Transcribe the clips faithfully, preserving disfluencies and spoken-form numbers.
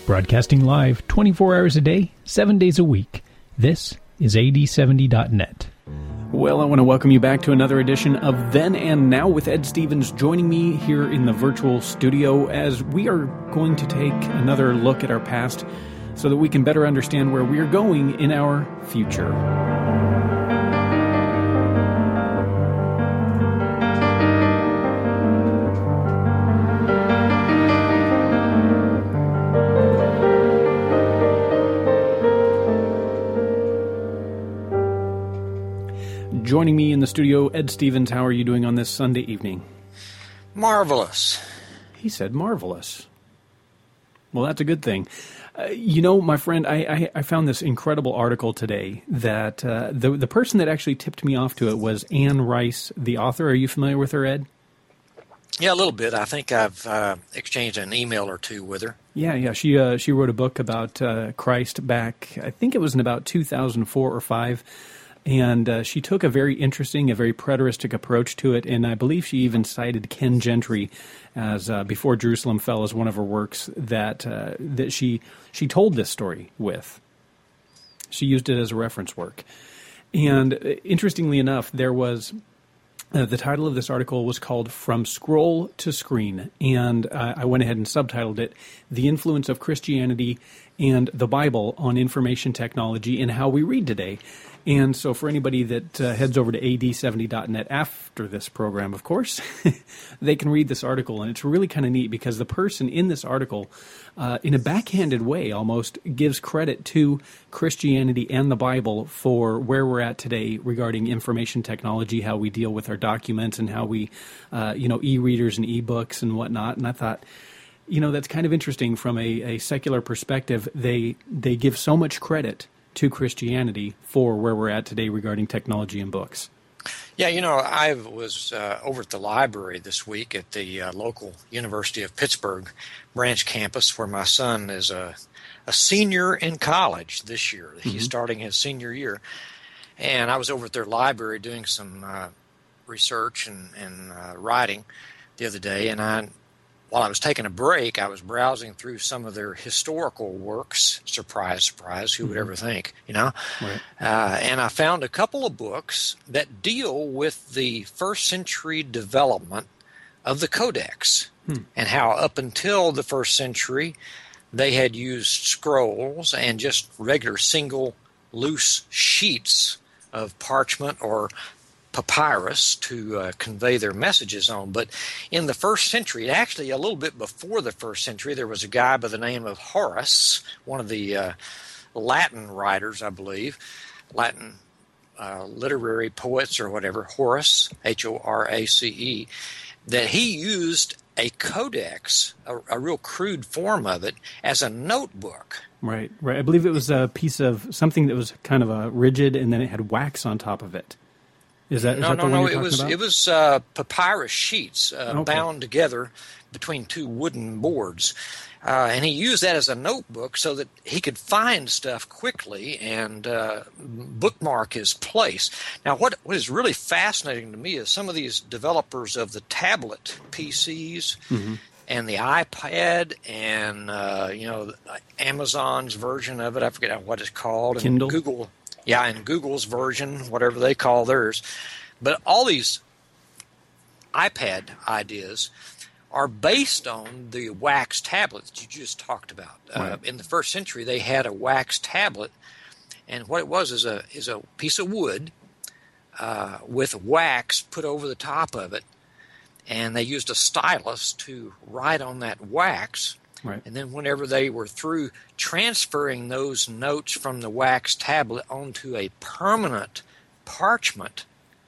Broadcasting live twenty-four hours a day, seven days a week. This is A D seventy dot net. Well, I want to welcome you back to another edition of Then and Now with Ed Stevens, joining me here in the virtual studio as we are going to take another look at our past so that we can better understand where we are going in our future. Joining me in the studio, Ed Stevens. How are you doing on this Sunday evening? Marvelous. He said marvelous. Well, that's a good thing. Uh, you know, my friend, I, I, I found this incredible article today that uh, the the person that actually tipped me off to it was Anne Rice, the author. Are you familiar with her, Ed? Yeah, a little bit. I think I've uh, exchanged an email or two with her. Yeah, yeah. She uh, she wrote a book about uh, Christ back, I think it was in about two thousand four or five. And uh, she took a very interesting, a very preteristic approach to it, and I believe she even cited Ken Gentry as uh, Before Jerusalem Fell as one of her works that uh, that she she told this story with. She used it as a reference work. And uh, interestingly enough, there was uh, the title of this article was called From Scroll to Screen, and uh, I went ahead and subtitled it, The Influence of Christianity and the Bible on Information Technology and How We Read Today. And so for anybody that uh, heads over to A D seventy dot net after this program, of course, they can read this article. And it's really kind of neat because the person in this article, uh, in a backhanded way almost, gives credit to Christianity and the Bible for where we're at today regarding information technology, how we deal with our documents and how we, uh, you know, e-readers and e-books and whatnot. And I thought, you know, that's kind of interesting from a, a secular perspective. They they give so much credit to Christianity for where we're at today regarding technology and books. Yeah, you know, I was uh, over at the library this week at the uh, local University of Pittsburgh branch campus where my son is a, a senior in college this year. Mm-hmm. He's starting his senior year. And I was over at their library doing some uh, research and, and uh, writing the other day, and I While I was taking a break, I was browsing through some of their historical works. Surprise, surprise, who would ever think, you know? Right. Uh, and I found a couple of books that deal with the first century development of the Codex hmm. and how up until the first century they had used scrolls and just regular single loose sheets of parchment or papyrus to uh, convey their messages on. But in the first century, actually a little bit before the first century, there was a guy by the name of Horace, one of the uh, Latin writers, I believe, Latin uh, literary poets or whatever, Horace, H O R A C E, that he used a codex, a, a real crude form of it, as a notebook. Right, right. I believe it was a piece of something that was kind of a rigid, and then it had wax on top of it. Is that, is no, that no, the one no. you're It talking was about? it was uh, papyrus sheets uh, Okay. bound together between two wooden boards, uh, and he used that as a notebook so that he could find stuff quickly and uh, bookmark his place. Now, what what is really fascinating to me is some of these developers of the tablet P Cs. Mm-hmm. And the iPad and, uh, you know, Amazon's version of it, I forget what it's called. And Kindle? Google, yeah, and Google's version, whatever they call theirs. But all these iPad ideas are based on the wax tablets that you just talked about. Right. Uh, in the first century, they had a wax tablet, and what it was is a is a piece of wood uh, with wax put over the top of it. And they used a stylus to write on that wax. Right. And then whenever they were through transferring those notes from the wax tablet onto a permanent parchment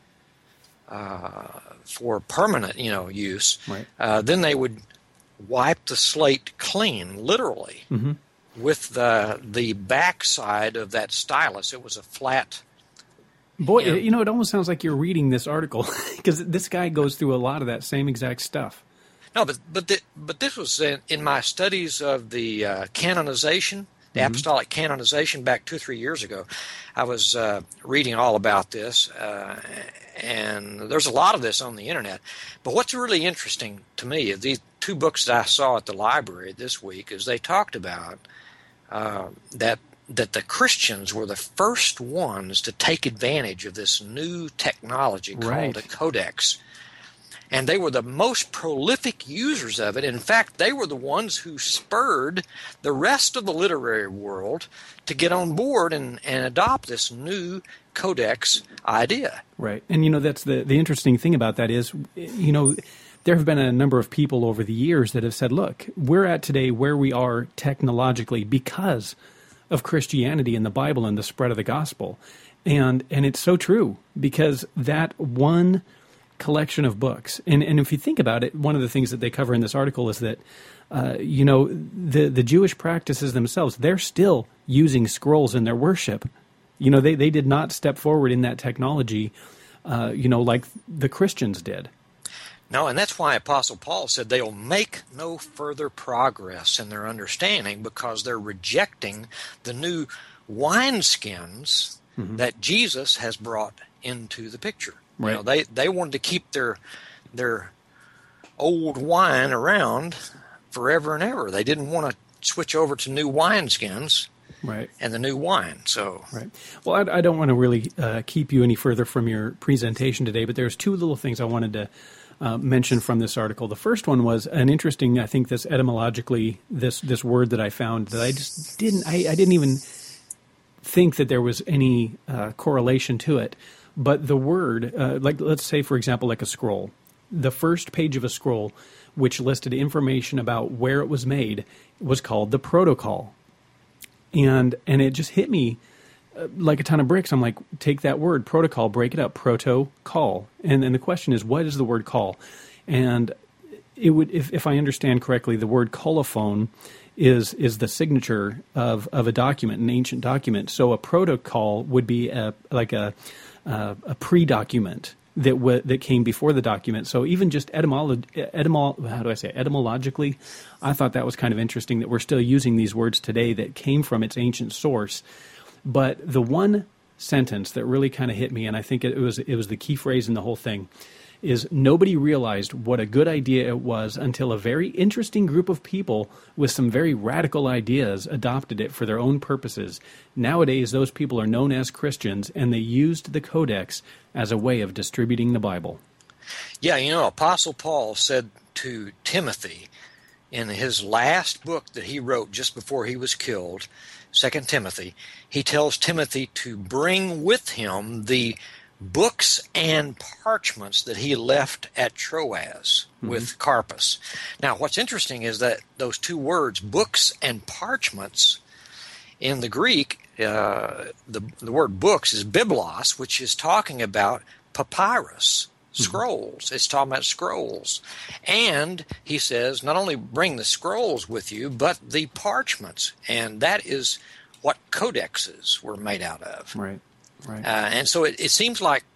uh, for permanent, you know, use, right. uh, then they would wipe the slate clean, literally, mm-hmm. with the the backside of that stylus. It was a flat. Boy, you know, you know, it almost sounds like you're reading this article because this guy goes through a lot of that same exact stuff. No, but but the, but this was in, in my studies of the uh, canonization the mm-hmm. apostolic canonization back two or three years ago. I was uh, reading all about this, uh, and there's a lot of this on the internet. But what's really interesting to me of these two books that I saw at the library this week is they talked about uh, that that the Christians were the first ones to take advantage of this new technology called right. a codex. And they were the most prolific users of it. In fact, they were the ones who spurred the rest of the literary world to get on board and, and adopt this new codex idea. Right. And, you know, that's the, the interesting thing about that is, you know, there have been a number of people over the years that have said, look, we're at today where we are technologically because of Christianity and the Bible and the spread of the gospel. And and it's so true because that one collection of books, and, and if you think about it, one of the things that they cover in this article is that, uh, you know, the, the Jewish practices themselves, they're still using scrolls in their worship. You know, they, they did not step forward in that technology, uh, you know, like the Christians did. No, and that's why Apostle Paul said they'll make no further progress in their understanding because they're rejecting the new wineskins mm-hmm. that Jesus has brought into the picture. Right. You know, they, they wanted to keep their their old wine around forever and ever. They didn't want to switch over to new wineskins. Right. And the new wine. So right. Well, I, I don't want to really uh, keep you any further from your presentation today, but there's two little things I wanted to uh, mention from this article. The first one was an interesting, I think, this etymologically, this this word that I found that I just didn't, I, I didn't even think that there was any uh, correlation to it. But the word, uh, like let's say, for example, like a scroll, the first page of a scroll, which listed information about where it was made, was called the protocol. And and it just hit me uh, like a ton of bricks. I'm like, take that word, protocol, break it up, proto-call. And and the question is, what is the word call? And it would, if, if I understand correctly, the word colophon is is the signature of, of a document, an ancient document. So a protocol would be a, like a uh, a pre-document that w- that came before the document. So even just etymolo- etymol- how do I say it? etymologically, I thought that was kind of interesting that we're still using these words today that came from its ancient source. But the one sentence that really kind of hit me, and I think it was it was the key phrase in the whole thing, is nobody realized what a good idea it was until a very interesting group of people with some very radical ideas adopted it for their own purposes. Nowadays, those people are known as Christians, and they used the Codex as a way of distributing the Bible. Yeah, you know, Apostle Paul said to Timothy in his last book that he wrote just before he was killed, Second Timothy, he tells Timothy to bring with him the books and parchments that he left at Troas mm-hmm. with Carpus. Now, what's interesting is that those two words, books and parchments, in the Greek, uh, the, the word books is biblos, which is talking about papyrus, mm-hmm. scrolls. It's talking about scrolls. And he says, not only bring the scrolls with you, but the parchments. And that is what codexes were made out of. Right. Right. Uh, and so it, it seems like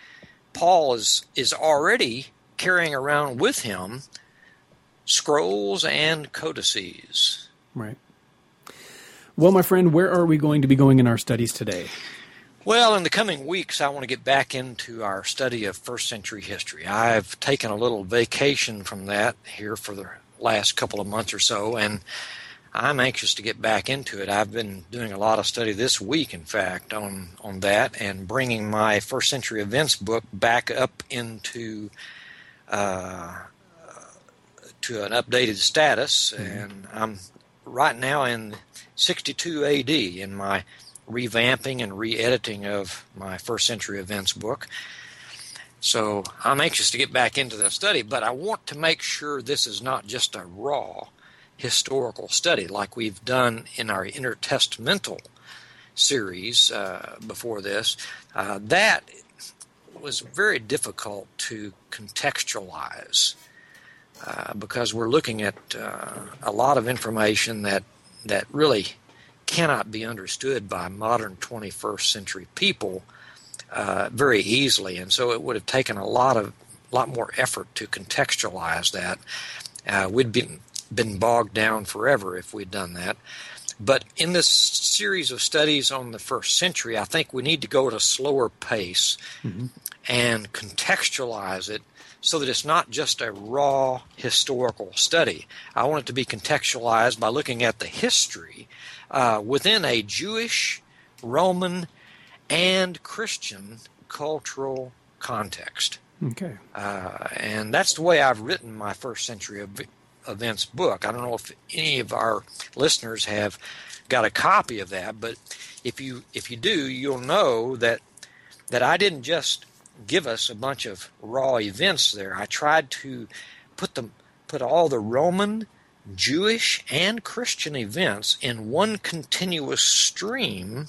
Paul is is already carrying around with him scrolls and codices. Right. Well, my friend, where are we going to be going in our studies today? Well, in the coming weeks, I want to get back into our study of first century history. I've taken a little vacation from that here for the last couple of months or so, and I'm anxious to get back into it. I've been doing a lot of study this week, in fact, on, on that, and bringing my first century events book back up into uh, to an updated status. Mm-hmm. And I'm right now in sixty-two A D in my revamping and re-editing of my first century events book. So I'm anxious to get back into that study, but I want to make sure this is not just a raw historical study like we've done in our intertestamental series uh, before this. Uh, that was very difficult to contextualize uh, because we're looking at uh, a lot of information that that really cannot be understood by modern twenty-first century people uh, very easily, and so it would have taken a lot of lot more effort to contextualize that. Uh, we'd been been bogged down forever if we'd done that. But in this series of studies on the first century, I think we need to go at a slower pace mm-hmm. and contextualize it so that it's not just a raw historical study. I want it to be contextualized by looking at the history uh, within a Jewish, Roman, and Christian cultural context. Okay. Uh, and that's the way I've written my first century ev- events book. I don't know if any of our listeners have got a copy of that, but if you if you do, you'll know that that I didn't just give us a bunch of raw events there. I tried to put them put all the Roman, Jewish, and Christian events in one continuous stream,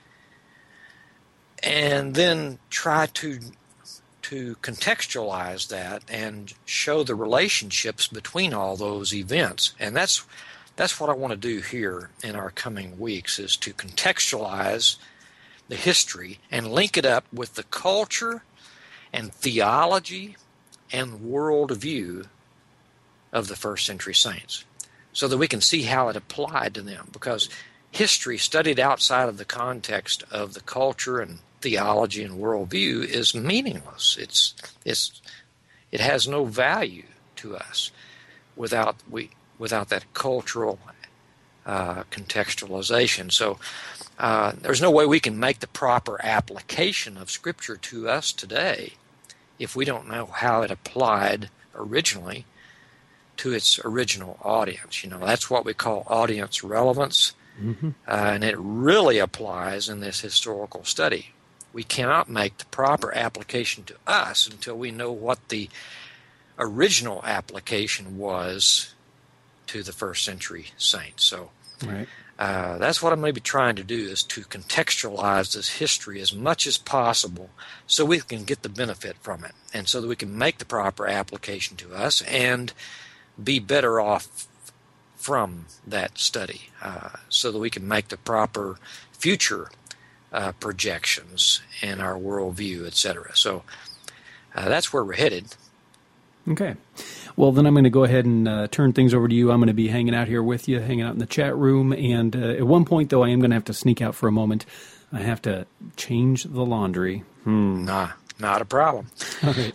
and then try to to contextualize that and show the relationships between all those events. And that's that's what I want to do here in our coming weeks, is to contextualize the history and link it up with the culture and theology and worldview of the first century saints, so that we can see how it applied to them. Because history studied outside of the context of the culture and theology and worldview is meaningless. It's it's it has no value to us without we without that cultural uh, contextualization. So uh, there's no way we can make the proper application of Scripture to us today if we don't know how it applied originally to its original audience. You know, that's what we call audience relevance, mm-hmm. uh, and it really applies in this historical study. We cannot make the proper application to us until we know what the original application was to the first century saints. So right. uh, that's what I'm going to be trying to do, is to contextualize this history as much as possible so we can get the benefit from it, and so that we can make the proper application to us and be better off from that study, uh, so that we can make the proper future Uh, projections in our worldview, et cetera. So uh, that's where we're headed. Okay. Well, then I'm going to go ahead and uh, turn things over to you. I'm going to be hanging out here with you, hanging out in the chat room. And uh, at one point, though, I am going to have to sneak out for a moment. I have to change the laundry. Hmm. Nah, not a problem. All right.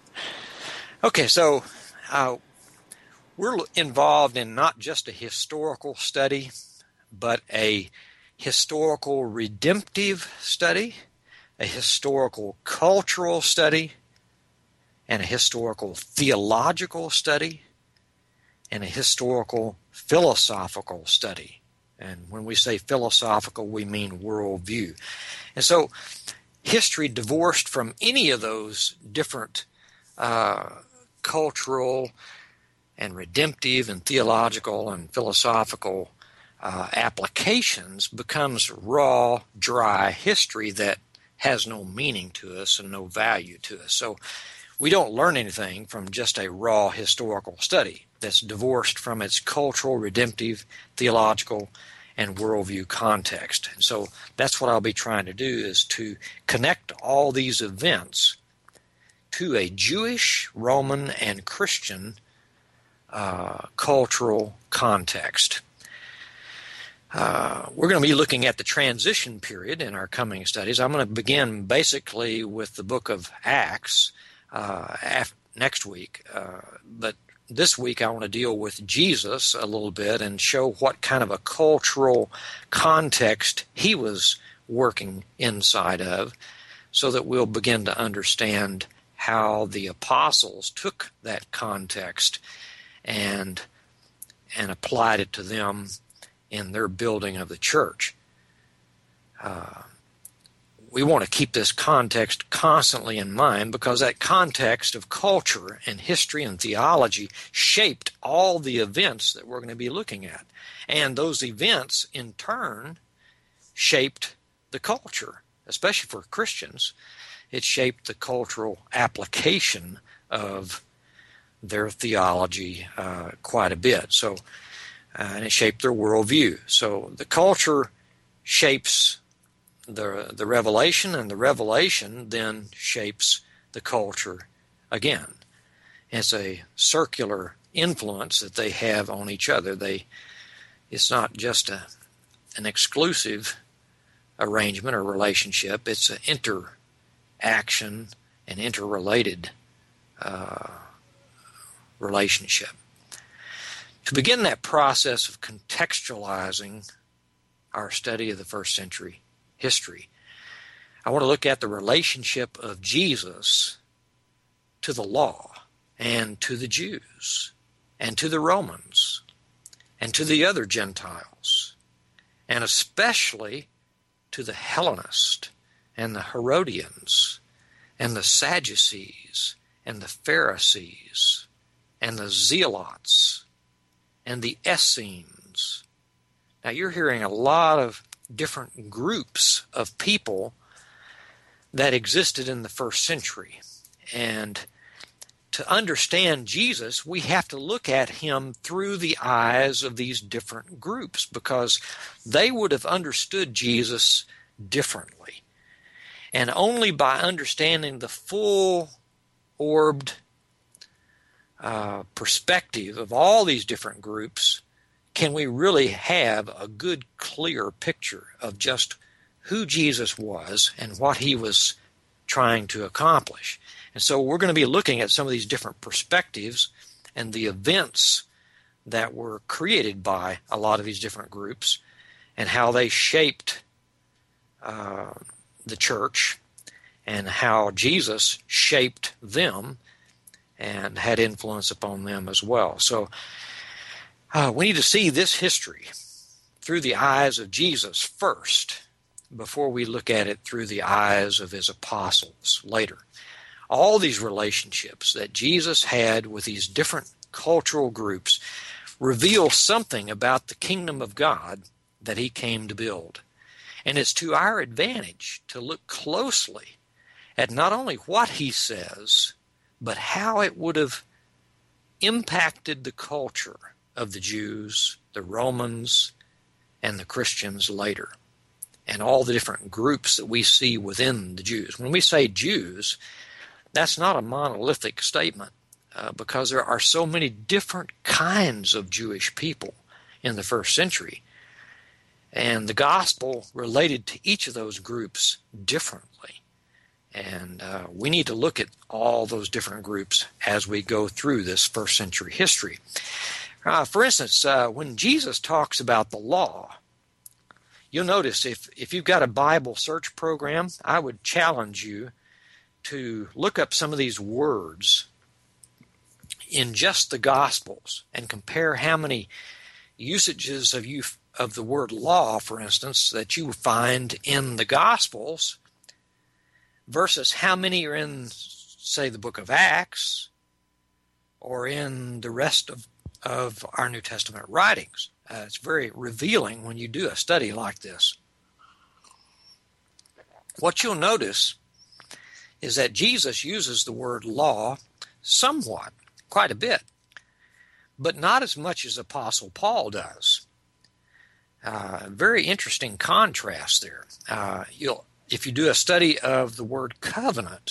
Okay, so uh, we're involved in not just a historical study, but a historical redemptive study, a historical cultural study, and a historical theological study, and a historical philosophical study. And when we say philosophical, we mean worldview. And so history divorced from any of those different uh, cultural and redemptive and theological and philosophical Uh, applications becomes raw, dry history that has no meaning to us and no value to us. So we don't learn anything from just a raw historical study that's divorced from its cultural, redemptive, theological, and worldview context. And so that's what I'll be trying to do, is to connect all these events to a Jewish, Roman, and Christian uh, cultural context. Uh, we're going to be looking at the transition period in our coming studies. I'm going to begin basically with the book of Acts uh, after, next week. Uh, but this week I want to deal with Jesus a little bit and show what kind of a cultural context he was working inside of, so that we'll begin to understand how the apostles took that context and and applied it to them in their building of the church. Uh, we want to keep this context constantly in mind, because that context of culture and history and theology shaped all the events that we're going to be looking at. And those events, in turn, shaped the culture, especially for Christians. It shaped the cultural application of their theology uh, quite a bit. So, uh, and it shaped their worldview. So the culture shapes the the revelation, and the revelation then shapes the culture again. It's a circular influence that they have on each other. They, it's not just a an exclusive arrangement or relationship. It's an interaction and interrelated uh, relationship. To begin that process of contextualizing our study of the first century history, I want to look at the relationship of Jesus to the law and to the Jews and to the Romans and to the other Gentiles, and especially to the Hellenists and the Herodians and the Sadducees and the Pharisees and the Zealots and the Essenes. Now you're hearing a lot of different groups of people that existed in the first century. And to understand Jesus, we have to look at him through the eyes of these different groups, because they would have understood Jesus differently. And only by understanding the full-orbed uh, perspective of all these different groups can we really have a good, clear picture of just who Jesus was and what he was trying to accomplish. And so we're going to be looking at some of these different perspectives and the events that were created by a lot of these different groups and how they shaped uh, the church and how Jesus shaped them and had influence upon them as well. So uh, we need to see this history through the eyes of Jesus first before we look at it through the eyes of his apostles later. All these relationships that Jesus had with these different cultural groups reveal something about the kingdom of God that he came to build. And it's to our advantage to look closely at not only what he says, but how it would have impacted the culture of the Jews, the Romans, and the Christians later, and all the different groups that we see within the Jews. When we say Jews, that's not a monolithic statement uh, because there are so many different kinds of Jewish people in the first century. And the gospel related to each of those groups differently. And uh, we need to look at all those different groups as we go through this first century history. Uh, for instance, uh, when Jesus talks about the law, you'll notice if, if you've got a Bible search program, I would challenge you to look up some of these words in just the Gospels and compare how many usages of you of the word law, for instance, that you find in the Gospels versus how many are in, say, the book of Acts or in the rest of, of our New Testament writings. Uh, it's very revealing when you do a study like this. What you'll notice is that Jesus uses the word law somewhat, quite a bit, but not as much as Apostle Paul does. Uh, very interesting contrast there. Uh, you'll, if you do a study of the word covenant,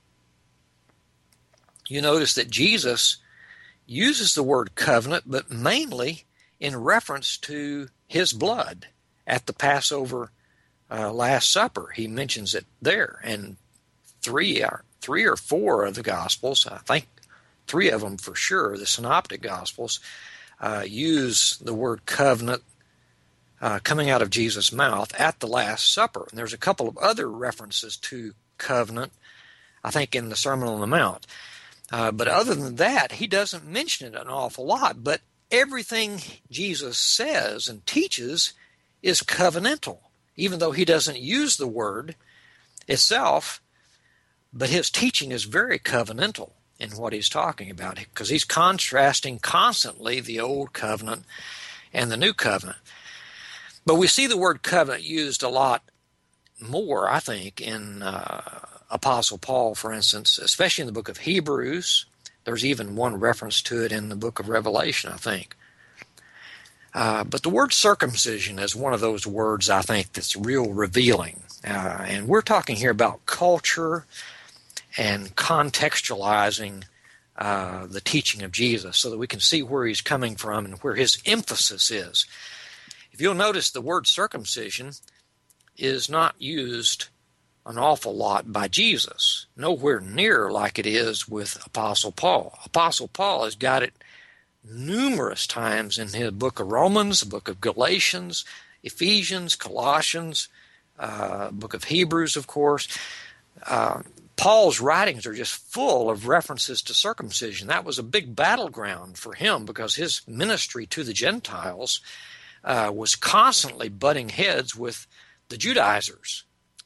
you notice that Jesus uses the word covenant, but mainly in reference to his blood at the Passover uh, Last Supper. He mentions it there, and three or, three or four of the Gospels, I think three of them for sure, the Synoptic Gospels, uh, use the word covenant Uh, coming out of Jesus' mouth at the Last Supper. And there's a couple of other references to covenant, I think, in the Sermon on the Mount. Uh, but other than that, he doesn't mention it an awful lot. But everything Jesus says and teaches is covenantal, even though he doesn't use the word itself. But his teaching is very covenantal in what he's talking about, because he's contrasting constantly the Old Covenant and the New Covenant. But we see the word covenant used a lot more, I think, in uh, Apostle Paul, for instance, especially in the book of Hebrews. There's even one reference to it in the book of Revelation, I think. Uh, but the word circumcision is one of those words, I think, that's real revealing. Uh, and we're talking here about culture and contextualizing uh, the teaching of Jesus so that we can see where he's coming from and where his emphasis is. If you'll notice, the word circumcision is not used an awful lot by Jesus, nowhere near like it is with Apostle Paul. Apostle Paul has got it numerous times in his book of Romans, the book of Galatians, Ephesians, Colossians, uh, book of Hebrews, of course. Uh, Paul's writings are just full of references to circumcision. That was a big battleground for him because his ministry to the Gentiles uh, was constantly butting heads with the Judaizers.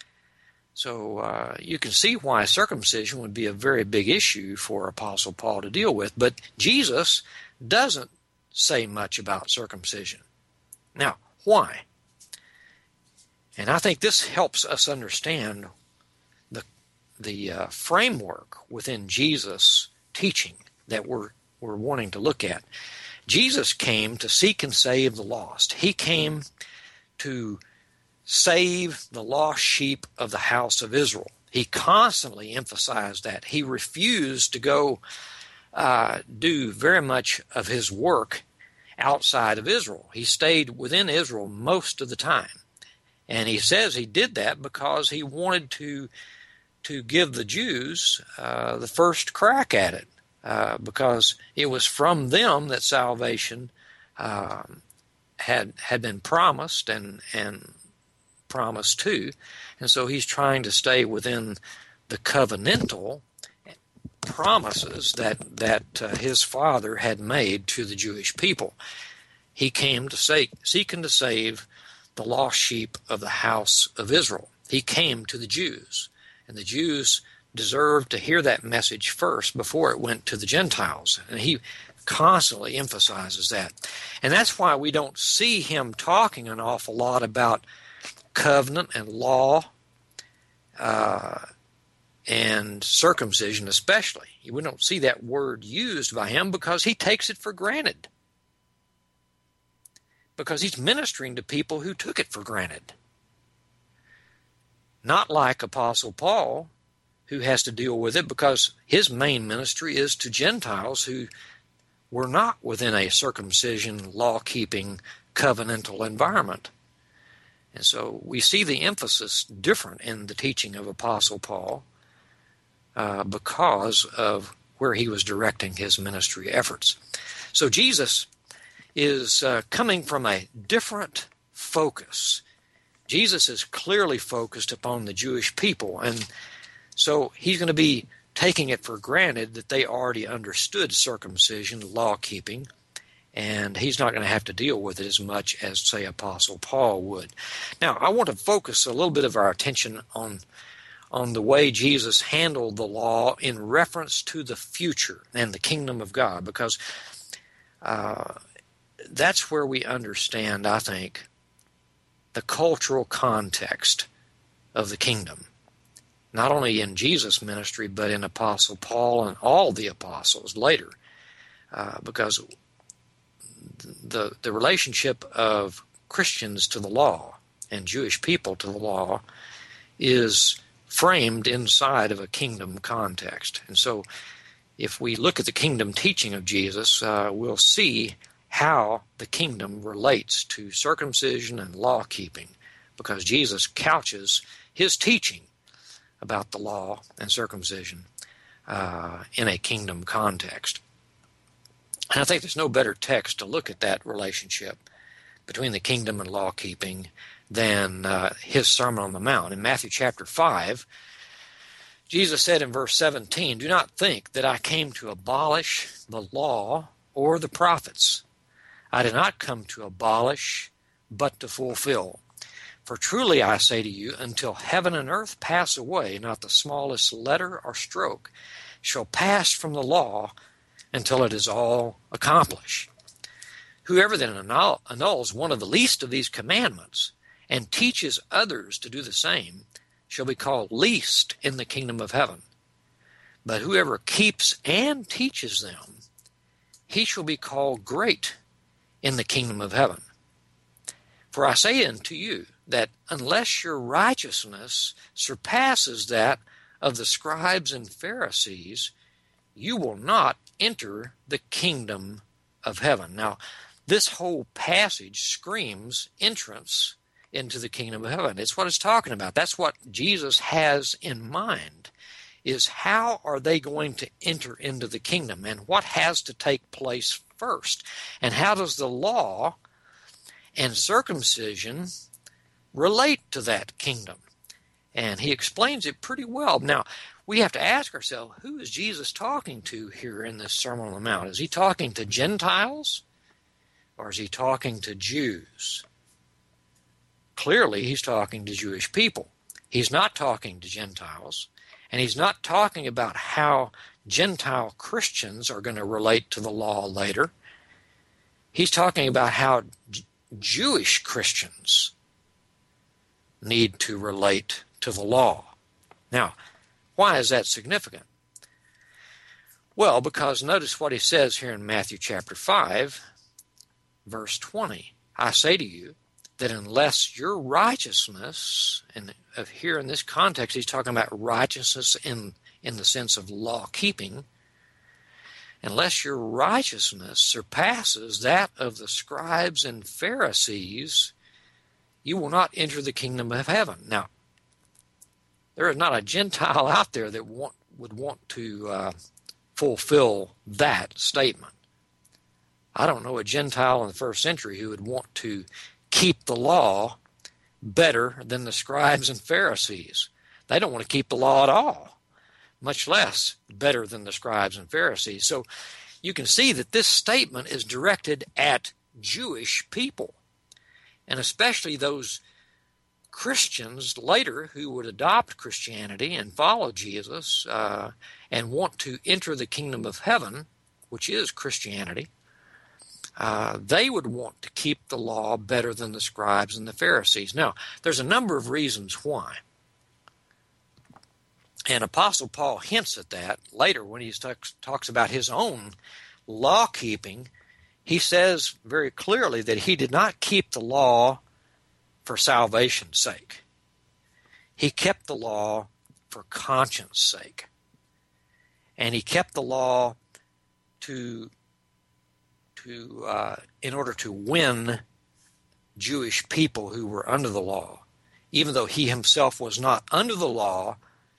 So uh, you can see why circumcision would be a very big issue for Apostle Paul to deal with. But Jesus doesn't say much about circumcision. Now, why? And I think this helps us understand the the uh, framework within Jesus' teaching that we're we're wanting to look at. Jesus came to seek and save the lost. He came to save the lost sheep of the house of Israel. He constantly emphasized that. He refused to go uh, do very much of his work outside of Israel. He stayed within Israel most of the time. And he says he did that because he wanted to to give the Jews uh, the first crack at it, uh, because it was from them that salvation uh, had had been promised and and promised to, and so he's trying to stay within the covenantal promises that that uh, his father had made to the Jewish people. He came to say, seek and to save the lost sheep of the house of Israel. He came to the Jews, and the Jews deserved to hear that message first before it went to the Gentiles. And he constantly emphasizes that. And that's why we don't see him talking an awful lot about covenant and law uh, and circumcision especially. We don't see that word used by him because he takes it for granted. Because he's ministering to people who took it for granted. Not like Apostle Paul, who has to deal with it because his main ministry is to Gentiles who were not within a circumcision, law-keeping, covenantal environment. And so we see the emphasis different in the teaching of Apostle Paul uh, because of where he was directing his ministry efforts. So Jesus is uh, coming from a different focus. Jesus is clearly focused upon the Jewish people, and so he's going to be taking it for granted that they already understood circumcision, law-keeping, and he's not going to have to deal with it as much as, say, Apostle Paul would. Now, I want to focus a little bit of our attention on, on the way Jesus handled the law in reference to the future and the kingdom of God, because uh, that's where we understand, I think, the cultural context of the kingdom. Not only in Jesus' ministry, but in Apostle Paul and all the apostles later. Uh, because the the relationship of Christians to the law and Jewish people to the law is framed inside of a kingdom context. And so if we look at the kingdom teaching of Jesus, uh, we'll see how the kingdom relates to circumcision and law-keeping, because Jesus couches his teaching about the law and circumcision uh, in a kingdom context. And I think there's no better text to look at that relationship between the kingdom and law-keeping than uh, his Sermon on the Mount. In Matthew chapter five, Jesus said in verse seventeen, "Do not think that I came to abolish the law or the prophets. I did not come to abolish, but to fulfill. For truly I say to you, until heaven and earth pass away, not the smallest letter or stroke shall pass from the law until it is all accomplished. Whoever then annuls one of the least of these commandments and teaches others to do the same shall be called least in the kingdom of heaven. But whoever keeps and teaches them, he shall be called great in the kingdom of heaven. For I say unto you that unless your righteousness surpasses that of the scribes and Pharisees, you will not enter the kingdom of heaven." Now, this whole passage screams entrance into the kingdom of heaven. It's what it's talking about. That's what Jesus has in mind, is how are they going to enter into the kingdom, and what has to take place first, and how does the law and circumcision relate to that kingdom. And he explains it pretty well. Now, we have to ask ourselves, who is Jesus talking to here in this Sermon on the Mount? Is he talking to Gentiles, or is he talking to Jews? Clearly, he's talking to Jewish people. He's not talking to Gentiles, and he's not talking about how Gentile Christians are going to relate to the law later. He's talking about how J- Jewish Christians need to relate to the law. Now, why is that significant? Well, because notice what he says here in Matthew chapter five, verse twenty. I say to you that unless your righteousness, and here in this context he's talking about righteousness in, in the sense of law-keeping, unless your righteousness surpasses that of the scribes and Pharisees, you will not enter the kingdom of heaven. Now, there is not a Gentile out there that want, would want to uh, fulfill that statement. I don't know a Gentile in the first century who would want to keep the law better than the scribes and Pharisees. They don't want to keep the law at all, much less better than the scribes and Pharisees. So you can see that this statement is directed at Jewish people, and especially those Christians later who would adopt Christianity and follow Jesus uh, and want to enter the kingdom of heaven, which is Christianity. Uh, they would want to keep the law better than the scribes and the Pharisees. Now, there's a number of reasons why. And Apostle Paul hints at that later when he talks, talks about his own law-keeping. He says very clearly that he did not keep the law for salvation's sake. He kept the law for conscience sake. And he kept the law to to uh, in order to win Jewish people who were under the law. Even though he himself was not under the law,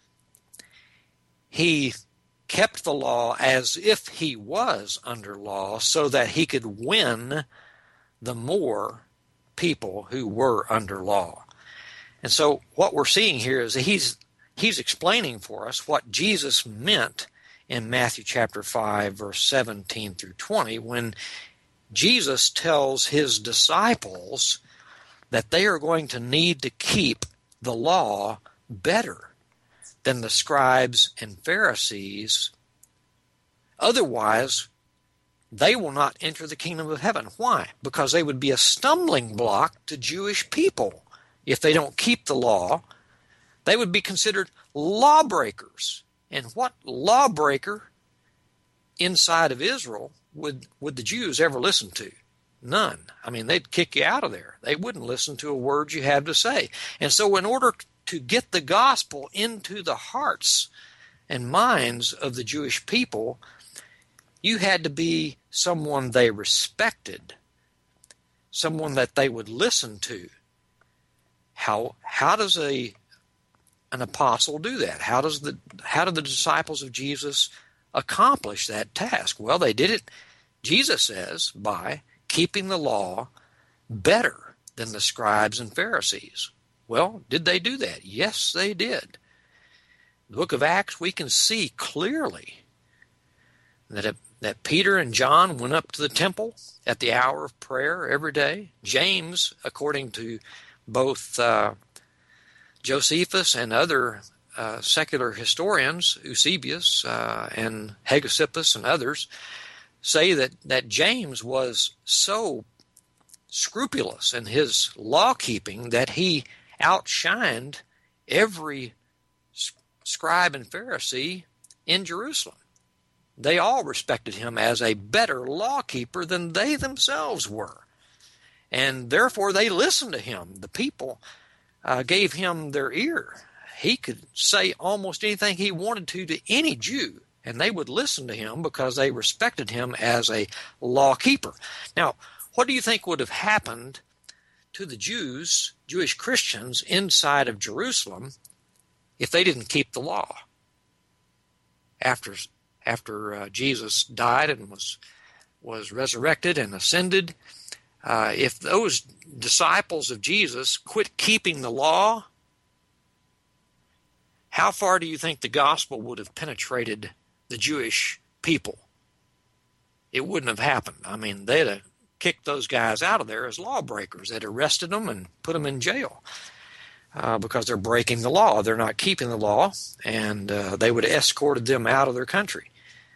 he kept the law as if he was under law so that he could win the more people who were under law. And so what we're seeing here is that he's he's explaining for us what Jesus meant in Matthew chapter five, verse seventeen through twenty, when Jesus tells his disciples that they are going to need to keep the law better than the scribes and Pharisees. Otherwise, they will not enter the kingdom of heaven. Why? Because they would be a stumbling block to Jewish people. If they don't keep the law, they would be considered lawbreakers. And what lawbreaker inside of Israel would, would the Jews ever listen to? None. I mean, they'd kick you out of there. They wouldn't listen to a word you have to say. And so in order to get the gospel into the hearts and minds of the Jewish people, you had to be someone they respected, someone that they would listen to. How how does a an apostle do that? How does the how do the disciples of Jesus accomplish that task? Well, they did it, Jesus says, by keeping the law better than the scribes and Pharisees. Well, did they do that? Yes, they did. In the book of Acts, we can see clearly that it, that Peter and John went up to the temple at the hour of prayer every day. James, according to both uh, Josephus and other uh, secular historians, Eusebius uh, and Hegesippus and others, say that, that James was so scrupulous in his law-keeping that he outshined every scribe and Pharisee in Jerusalem. They all respected him as a better law-keeper than they themselves were. And therefore they listened to him. The people uh, gave him their ear. He could say almost anything he wanted to to any Jew, and they would listen to him because they respected him as a law-keeper. Now, what do you think would have happened to the Jews, Jewish Christians inside of Jerusalem if they didn't keep the law? After after uh, Jesus died and was was resurrected and ascended, uh, if those disciples of Jesus quit keeping the law, how far do you think the gospel would have penetrated the Jewish people? It wouldn't have happened. I mean, they'd have kicked those guys out of there as lawbreakers. They'd arrested them and put them in jail uh, because they're breaking the law. They're not keeping the law, and uh, they would have escorted them out of their country.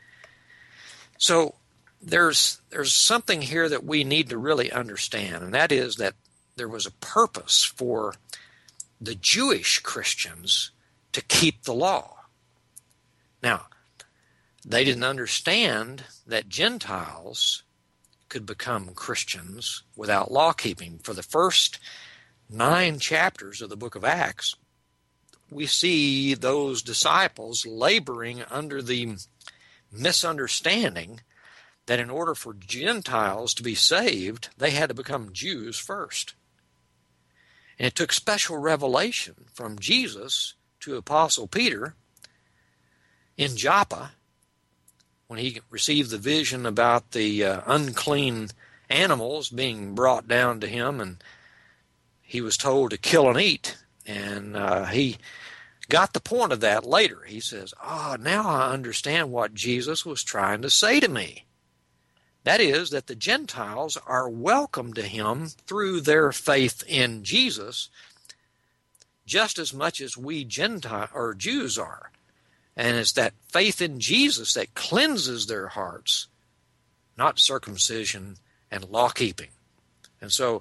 So there's there's something here that we need to really understand, and that is that there was a purpose for the Jewish Christians to keep the law. Now, they didn't understand that Gentiles could become Christians without law keeping. For the first nine chapters of the book of Acts, we see those disciples laboring under the misunderstanding that in order for Gentiles to be saved, they had to become Jews first. And it took special revelation from Jesus to Apostle Peter in Joppa when he received the vision about the uh, unclean animals being brought down to him, and he was told to kill and eat. And uh, he got the point of that later. He says, oh, now I understand what Jesus was trying to say to me. That is, that the Gentiles are welcome to him through their faith in Jesus, just as much as we Gentile or Jews are. And it's that faith in Jesus that cleanses their hearts, not circumcision and law-keeping. And so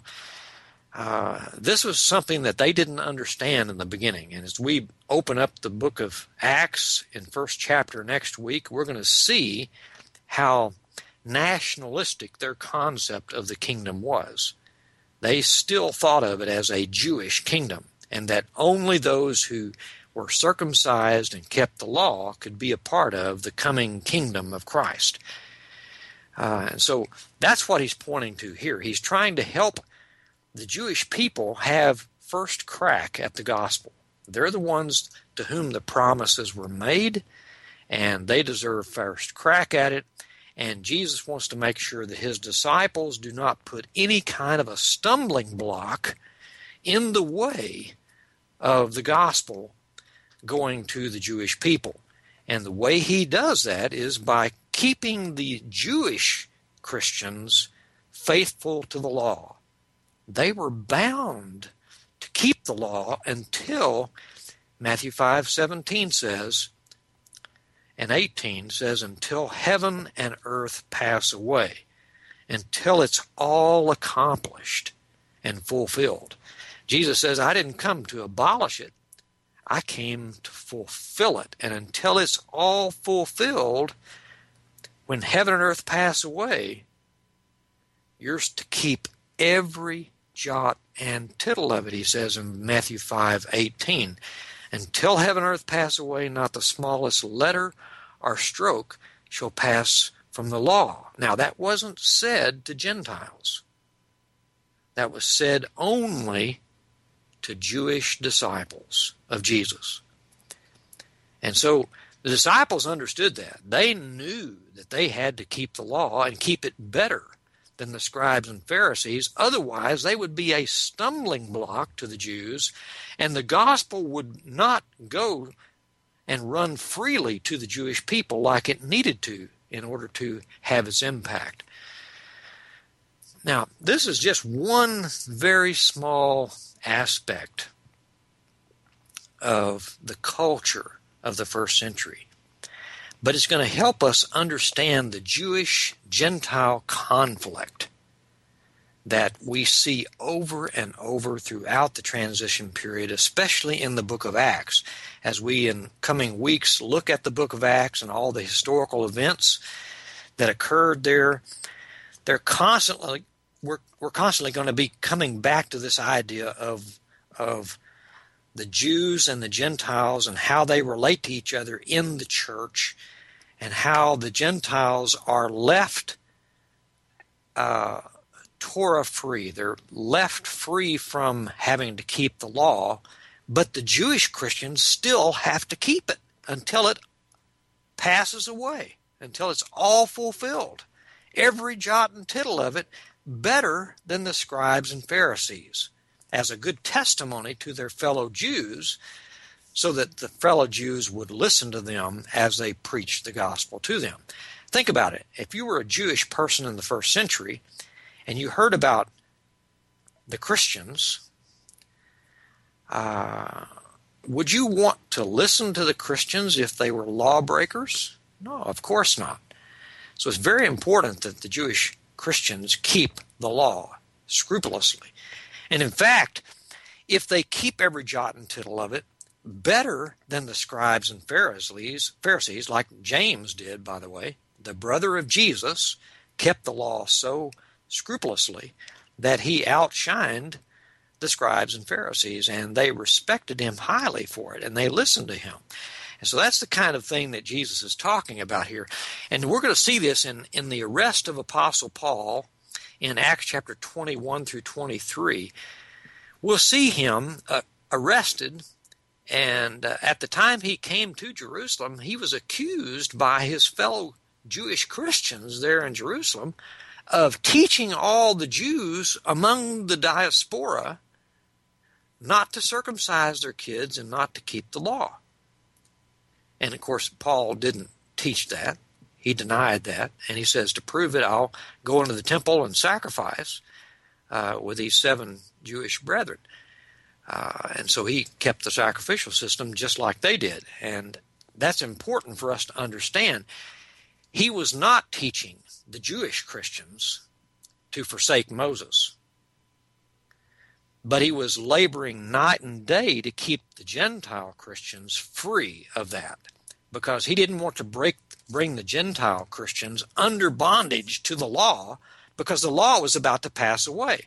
uh, this was something that they didn't understand in the beginning. And as we open up the book of Acts in first chapter next week, we're going to see how nationalistic their concept of the kingdom was. They still thought of it as a Jewish kingdom, and that only those who were circumcised and kept the law could be a part of the coming kingdom of Christ. Uh, and so that's what he's pointing to here. He's trying to help the Jewish people have first crack at the gospel. They're the ones to whom the promises were made, and they deserve first crack at it. And Jesus wants to make sure that his disciples do not put any kind of a stumbling block in the way of the gospel going to the Jewish people. And the way he does that is by keeping the Jewish Christians faithful to the law. They were bound to keep the law until Matthew five seventeen says, and eighteen says, until heaven and earth pass away, until it's all accomplished and fulfilled. Jesus says, I didn't come to abolish it. I came to fulfill it. And until it's all fulfilled, when heaven and earth pass away, you're to keep every jot and tittle of it, he says in Matthew five eighteen. Until heaven and earth pass away, not the smallest letter or stroke shall pass from the law. Now, that wasn't said to Gentiles. That was said only to Jewish disciples of Jesus. And so the disciples understood that. They knew that they had to keep the law and keep it better than the scribes and Pharisees. Otherwise, they would be a stumbling block to the Jews, and the gospel would not go and run freely to the Jewish people like it needed to in order to have its impact. Now, this is just one very small aspect of the culture of the first century, but it's going to help us understand the Jewish-Gentile conflict that we see over and over throughout the transition period, especially in the book of Acts. As we in coming weeks look at the book of Acts and all the historical events that occurred there, they're constantly we're we're constantly going to be coming back to this idea of of the Jews and the Gentiles and how they relate to each other in the church, and how the Gentiles are left uh, Torah free. They're left free from having to keep the law, but the Jewish Christians still have to keep it until it passes away, until it's all fulfilled. Every jot and tittle of it better than the scribes and Pharisees, as a good testimony to their fellow Jews, so that the fellow Jews would listen to them as they preached the gospel to them. Think about it. If you were a Jewish person in the first century and you heard about the Christians, uh, would you want to listen to the Christians if they were lawbreakers? No, of course not. So it's very important that the Jewish Christians keep the law scrupulously. And in fact, if they keep every jot and tittle of it, better than the scribes and Pharisees, Pharisees, like James did, by the way, the brother of Jesus, kept the law so scrupulously that he outshined the scribes and Pharisees, and they respected him highly for it, and they listened to him. And so that's the kind of thing that Jesus is talking about here. And we're going to see this in, in the arrest of Apostle Paul in Acts chapter twenty-one through twenty-three. We'll see him uh, arrested, and uh, at the time he came to Jerusalem, he was accused by his fellow Jewish Christians there in Jerusalem of teaching all the Jews among the diaspora not to circumcise their kids and not to keep the law. And of course, Paul didn't teach that. He denied that. And he says, to prove it, I'll go into the temple and sacrifice uh, with these seven Jewish brethren. Uh, and so he kept the sacrificial system just like they did. And that's important for us to understand. He was not teaching the Jewish Christians to forsake Moses, but he was laboring night and day to keep the Gentile Christians free of that, because he didn't want to break, bring the Gentile Christians under bondage to the law, because the law was about to pass away.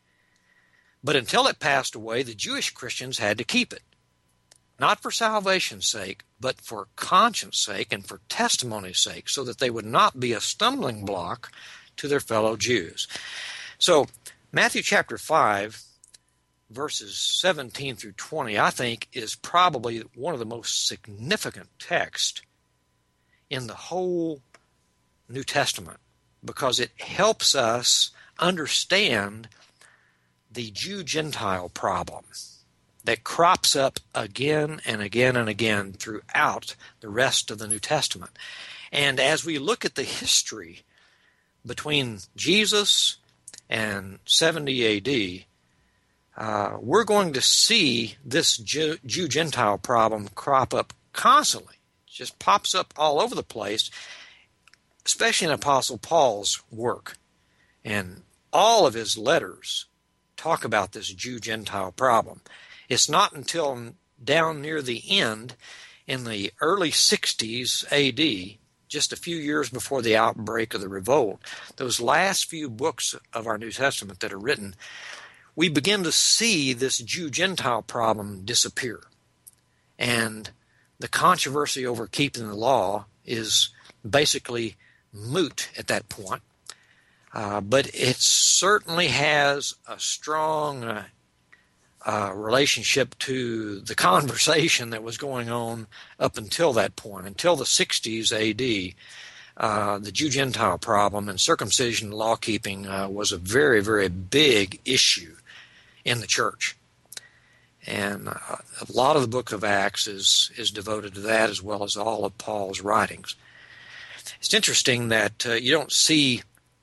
But until it passed away, the Jewish Christians had to keep it, not for salvation's sake, but for conscience sake and for testimony's sake, so that they would not be a stumbling block to their fellow Jews. So Matthew chapter five, verses seventeen through twenty, I think, is probably one of the most significant texts in the whole New Testament, because it helps us understand the Jew-Gentile problem that crops up again and again and again throughout the rest of the New Testament. And as we look at the history between Jesus and seventy A D, uh, we're going to see this Jew- Jew-Gentile problem crop up constantly. It just pops up all over the place, especially in Apostle Paul's work. And all of his letters talk about this Jew-Gentile problem. It's not until down near the end, in the early sixties A D, just a few years before the outbreak of the revolt, those last few books of our New Testament that are written, we begin to see this Jew-Gentile problem disappear. And the controversy over keeping the law is basically moot at that point. Uh, but it certainly has a strong uh, uh, relationship to the conversation that was going on up until that point. Until the sixties A D, uh, the Jew-Gentile problem and circumcision law-keeping uh, was a very, very big issue in the church. And uh, a lot of the book of Acts is, is devoted to that, as well as all of Paul's writings. It's interesting that uh, you don't see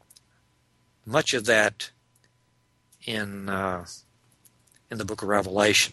much of that in uh, in the book of Revelation.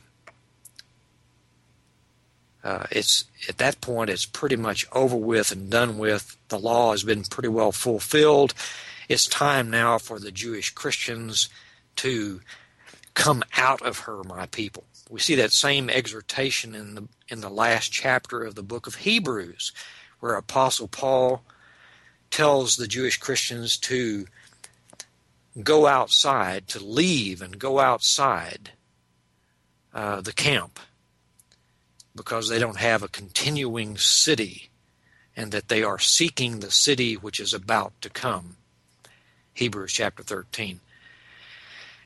Uh, it's at that point it's pretty much over with and done with. The law has been pretty well fulfilled. It's time now for the Jewish Christians to come out of her, my people. We see that same exhortation in the in the last chapter of the book of Hebrews, where Apostle Paul tells the Jewish Christians to go outside, to leave and go outside uh, the camp, because they don't have a continuing city, and that they are seeking the city which is about to come. Hebrews chapter thirteen.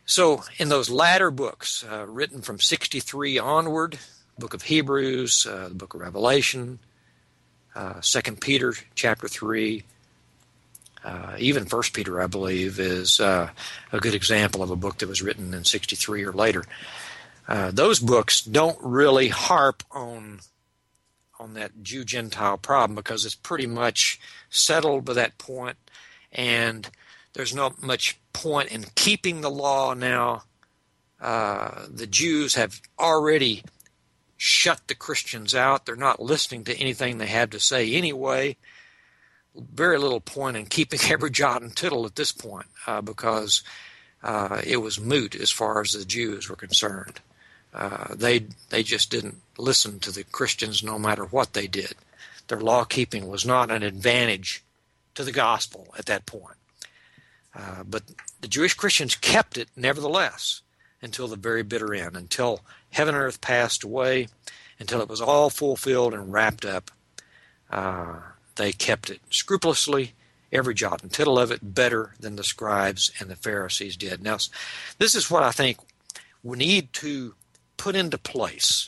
So in those latter books, uh, written from sixty-three onward, book of Hebrews, uh, the book of Revelation, uh, Second Peter chapter three, uh, even First Peter, I believe, is uh, a good example of a book that was written in sixty-three or later. Uh, those books don't really harp on on that Jew-Gentile problem because it's pretty much settled by that point, and there's not much point in keeping the law now. Uh, the Jews have already shut the Christians out. They're not listening to anything they have to say anyway. Very little point in keeping every jot and tittle at this point uh, because uh, it was moot as far as the Jews were concerned. Uh, they they just didn't listen to the Christians no matter what they did. Their law keeping was not an advantage to the gospel at that point. Uh, but the Jewish Christians kept it nevertheless until the very bitter end, until heaven and earth passed away, until it was all fulfilled and wrapped up. Uh, they kept it scrupulously, every jot and tittle of it, better than the scribes and the Pharisees did. Now, this is what I think we need to put into place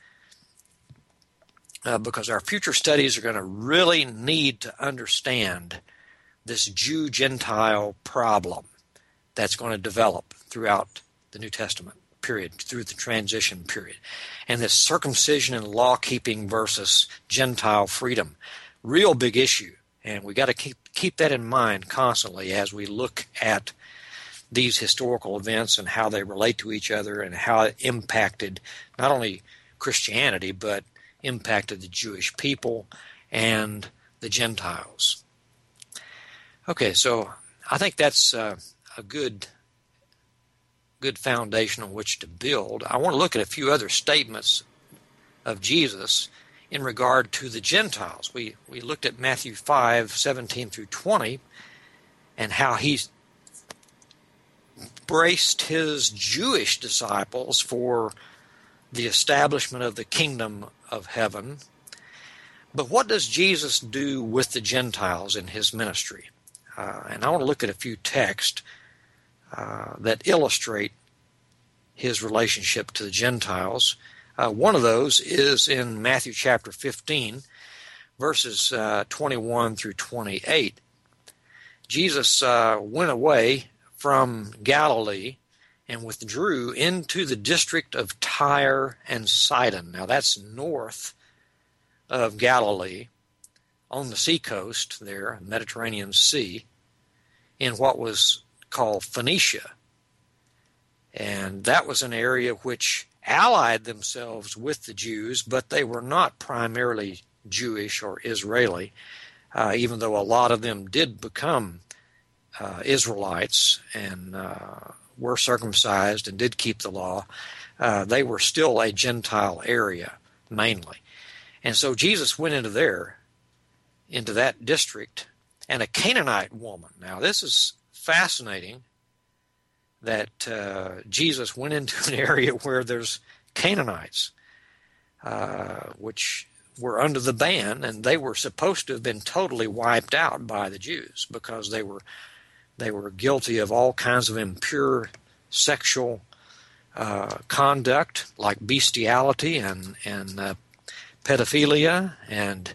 uh, because our future studies are going to really need to understand this Jew-Gentile problem that's going to develop throughout the New Testament period, through the transition period, and this circumcision and law-keeping versus Gentile freedom. Real big issue, and we got to keep keep that in mind constantly as we look at these historical events and how they relate to each other and how it impacted not only Christianity but impacted the Jewish people and the Gentiles. Okay, so I think that's uh, a good good foundation on which to build. I want to look at a few other statements of Jesus in regard to the Gentiles. We we looked at Matthew five, seventeen through twenty, and how he's braced his Jewish disciples for the establishment of the kingdom of heaven. But what does Jesus do with the Gentiles in his ministry? Uh, and I want to look at a few texts uh, that illustrate his relationship to the Gentiles. Uh, one of those is in Matthew chapter fifteen, verses uh, twenty-one through twenty-eight. Jesus uh, went away from Galilee and withdrew into the district of Tyre and Sidon. Now that's north of Galilee, on the seacoast there, Mediterranean Sea, in what was called Phoenicia. And that was an area which allied themselves with the Jews, but they were not primarily Jewish or Israeli, uh, even though a lot of them did become uh, Israelites and uh, were circumcised and did keep the law. Uh, they were still a Gentile area, mainly. And so Jesus went into there, into that district, and a Canaanite woman. Now, this is fascinating that uh, Jesus went into an area where there's Canaanites, uh, which were under the ban, and they were supposed to have been totally wiped out by the Jews because they were they were guilty of all kinds of impure sexual uh, conduct, like bestiality and and uh, pedophilia and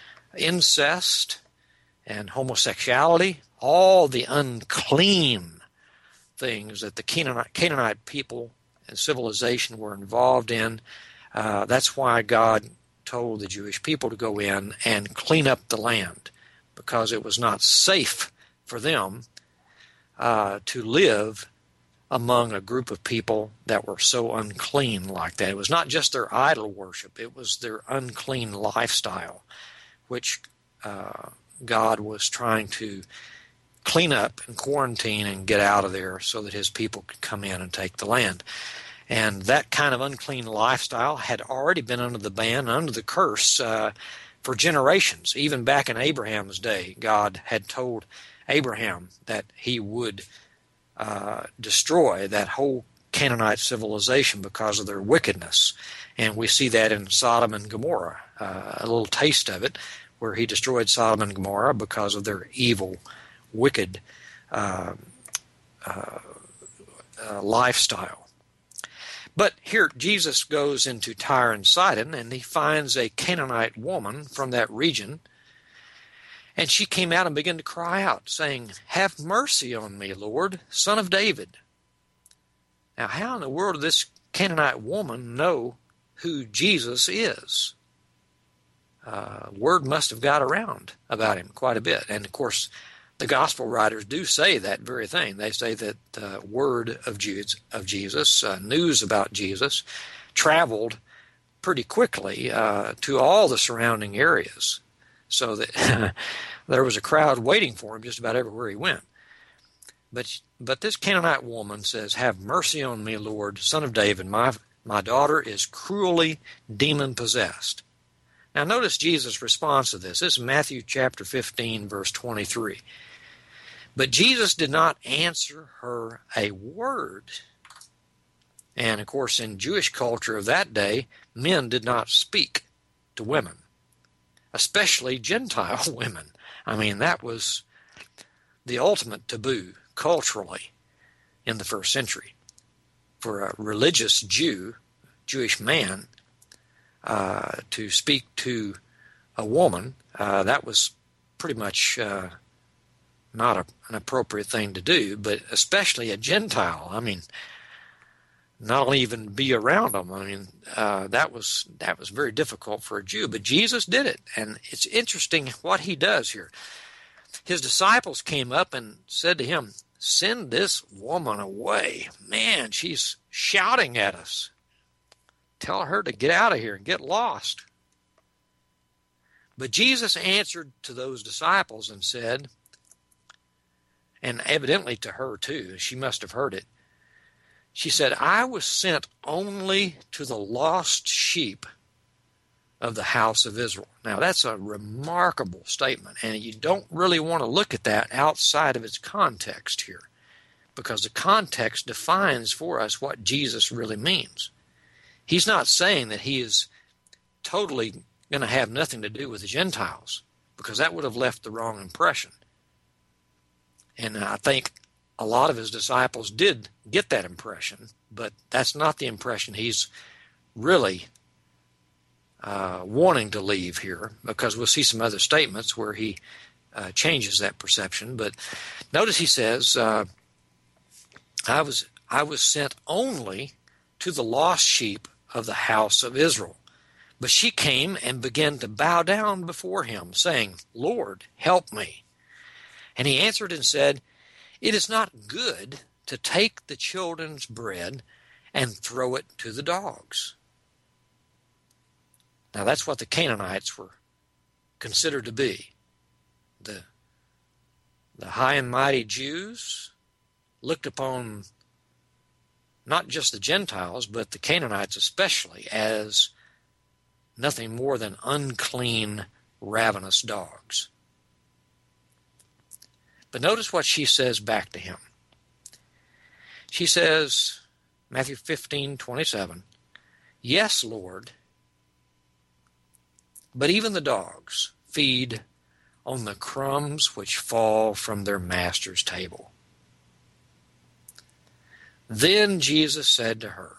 incest and homosexuality, all the unclean things that the Canaanite, Canaanite people and civilization were involved in. Uh, that's why God told the Jewish people to go in and clean up the land, because it was not safe for them uh, to live among a group of people that were so unclean like that. It was not just their idol worship, it was their unclean lifestyle, which uh, God was trying to clean up and quarantine and get out of there so that his people could come in and take the land. And that kind of unclean lifestyle had already been under the ban, under the curse uh, for generations. Even back in Abraham's day, God had told Abraham that he would uh, destroy that whole Canaanite civilization because of their wickedness. And we see that in Sodom and Gomorrah, uh, a little taste of it, where he destroyed Sodom and Gomorrah because of their evil, wicked uh, uh, uh, lifestyle. But here Jesus goes into Tyre and Sidon, and he finds a Canaanite woman from that region, and she came out and began to cry out, saying, "Have mercy on me, Lord, Son of David." Now, how in the world did this Canaanite woman know who Jesus is? Uh, word must have got around about him quite a bit. And, of course, the gospel writers do say that very thing. They say that uh, word of, Jews, of Jesus, uh, news about Jesus, traveled pretty quickly uh, to all the surrounding areas, so that there was a crowd waiting for him just about everywhere he went. But but this Canaanite woman says, "Have mercy on me, Lord, Son of David. My, my daughter is cruelly demon-possessed." Now notice Jesus' response to this. This is Matthew chapter fifteen, verse twenty-three. But Jesus did not answer her a word. And, of course, in Jewish culture of that day, men did not speak to women, especially Gentile women. I mean, that was the ultimate taboo culturally in the first century. For a religious Jew, Jewish man, uh, to speak to a woman, uh, that was pretty much uh, not a, an appropriate thing to do, but especially a Gentile. I mean, not only even be around them. I mean, uh, that was that was very difficult for a Jew, but Jesus did it. And it's interesting what he does here. His disciples came up and said to him, "Send this woman away. Man, she's shouting at us. Tell her to get out of here and get lost." But Jesus answered to those disciples and said, and evidently to her too, she must have heard it, she said, "I was sent only to the lost sheep of the house of Israel." Now, that's a remarkable statement, and you don't really want to look at that outside of its context here, because the context defines for us what Jesus really means. He's not saying that he is totally going to have nothing to do with the Gentiles, because that would have left the wrong impression. And I think a lot of his disciples did get that impression, but that's not the impression he's really uh, wanting to leave here, because we'll see some other statements where he uh, changes that perception. But notice he says, uh, I was I was sent only to the lost sheep of the house of Israel. But she came and began to bow down before him, saying, "Lord, help me." And he answered and said, "It is not good to take the children's bread and throw it to the dogs." Now that's what the Canaanites were considered to be. The, the high and mighty Jews looked upon not just the Gentiles, but the Canaanites especially, as nothing more than unclean, ravenous dogs. But notice what she says back to him. She says, Matthew fifteen twenty-seven, "Yes, Lord, but even the dogs feed on the crumbs which fall from their master's table." Then Jesus said to her,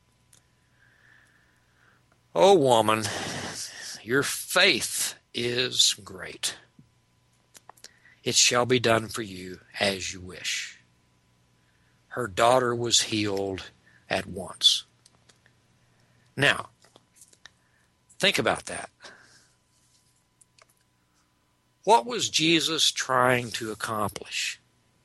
"O woman, your faith is great. It shall be done for you as you wish." Her daughter was healed at once. Now, think about that. What was Jesus trying to accomplish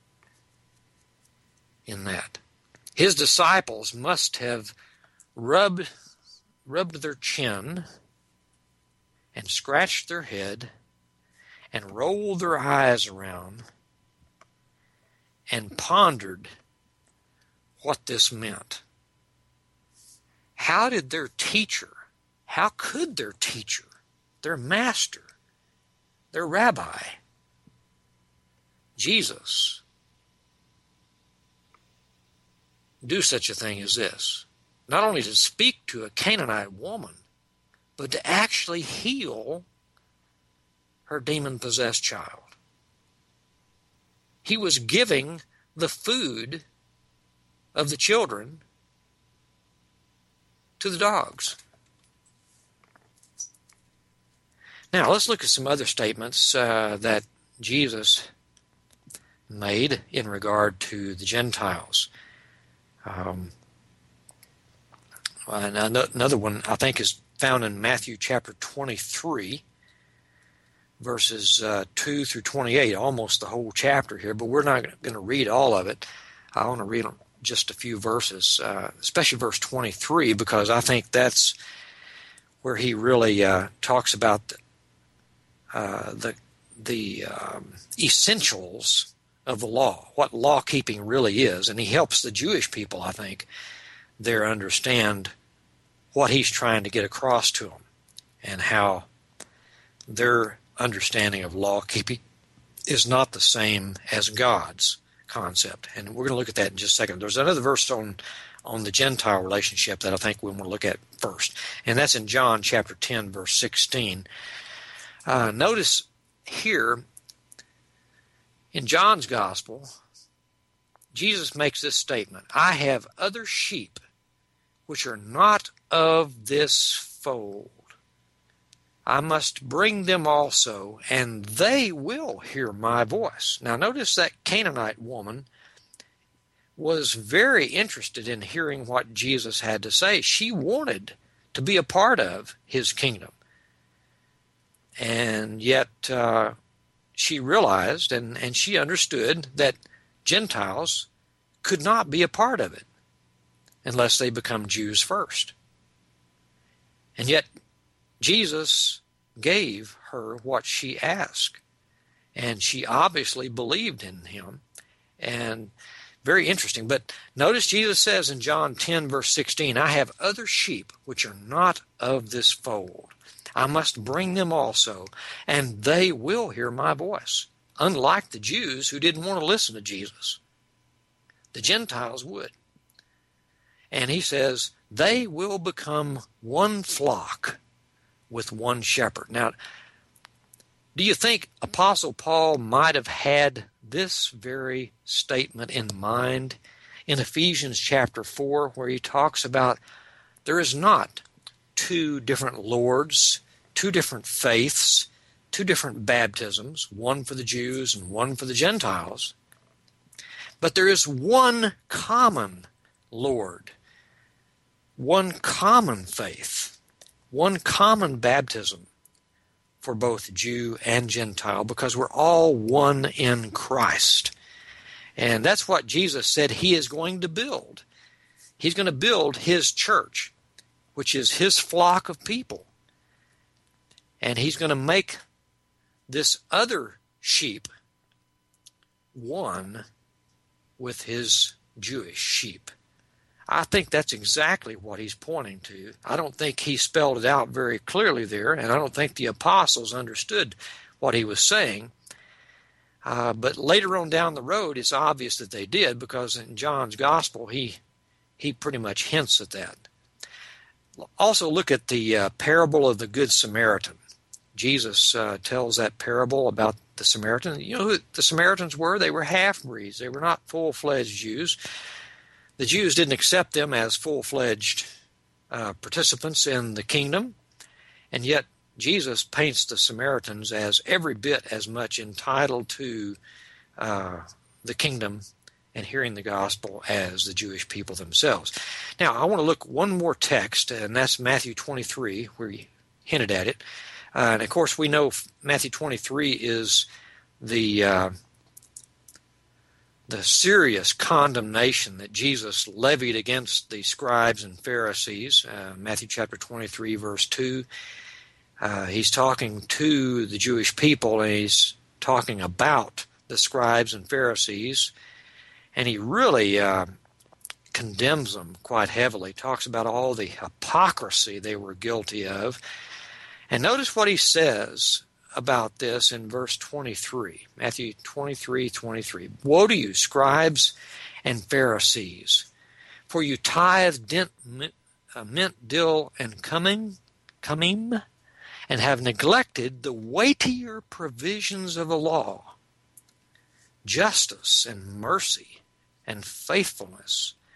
in that? His disciples must have rubbed, rubbed their chin and scratched their head and rolled their eyes around and pondered what this meant. How did their teacher, how could their teacher, their master, their rabbi, Jesus, do such a thing as this? Not only to speak to a Canaanite woman, but to actually heal her demon-possessed child. He was giving the food of the children to the dogs. Now, let's look at some other statements uh, that Jesus made in regard to the Gentiles. Um, and another one, I think, is found in Matthew chapter twenty-three, verses uh, two through twenty-eight, almost the whole chapter here, but we're not going to read all of it. I want to read just a few verses, uh, especially verse twenty-three, because I think that's where he really uh, talks about the uh, the, the um, essentials of the law, what law-keeping really is, and he helps the Jewish people, I think, there understand what he's trying to get across to them and how their understanding of law-keeping is not the same as God's concept. And we're going to look at that in just a second. There's another verse on on the Gentile relationship that I think we want to look at first, and that's in John chapter ten, verse sixteen. Uh, notice here in John's Gospel, Jesus makes this statement, I have other sheep which are not of this fold. I must bring them also, and they will hear my voice. Now notice that Canaanite woman was very interested in hearing what Jesus had to say. She wanted to be a part of his kingdom. And yet uh, she realized and, and she understood that Gentiles could not be a part of it unless they become Jews first. And yet Jesus gave her what she asked, and she obviously believed in him. And very interesting. But notice Jesus says in John ten, verse sixteen, I have other sheep which are not of this fold. I must bring them also, and they will hear my voice. Unlike the Jews who didn't want to listen to Jesus. The Gentiles would. And he says, they will become one flock with one shepherd. Now, do you think Apostle Paul might have had this very statement in mind in Ephesians chapter four, where he talks about there is not two different Lords, two different faiths, two different baptisms, one for the Jews and one for the Gentiles, but there is one common Lord, one common faith, one common baptism for both Jew and Gentile, because we're all one in Christ. And that's what Jesus said he is going to build. He's going to build his church, which is his flock of people. And he's going to make this other sheep one with his Jewish sheep. I think that's exactly what he's pointing to. I don't think he spelled it out very clearly there, and I don't think the apostles understood what he was saying. Uh, but later on down the road, it's obvious that they did, because in John's Gospel, he he pretty much hints at that. Also, look at the uh, parable of the Good Samaritan. Jesus uh, tells that parable about the Samaritan. You know who the Samaritans were? They were half-breeds. They were not full-fledged Jews. The Jews didn't accept them as full-fledged uh, participants in the kingdom, and yet Jesus paints the Samaritans as every bit as much entitled to uh, the kingdom and hearing the gospel as the Jewish people themselves. Now, I want to look one more text, and that's Matthew twenty-three, where he hinted at it. Uh, and, of course, we know Matthew twenty-three is the uh, the serious condemnation that Jesus levied against the scribes and Pharisees. Uh, Matthew chapter twenty-three, verse two. Uh, he's talking to the Jewish people, and he's talking about the scribes and Pharisees, and he really uh, condemns them quite heavily, talks about all the hypocrisy they were guilty of. And notice what he says about this in verse twenty-three, Matthew twenty-three, twenty-three. Woe to you, scribes and Pharisees, for you tithe dent, mint, uh, mint, dill, and cumin, cumin, and have neglected the weightier provisions of the law, justice and mercy and faithfulness.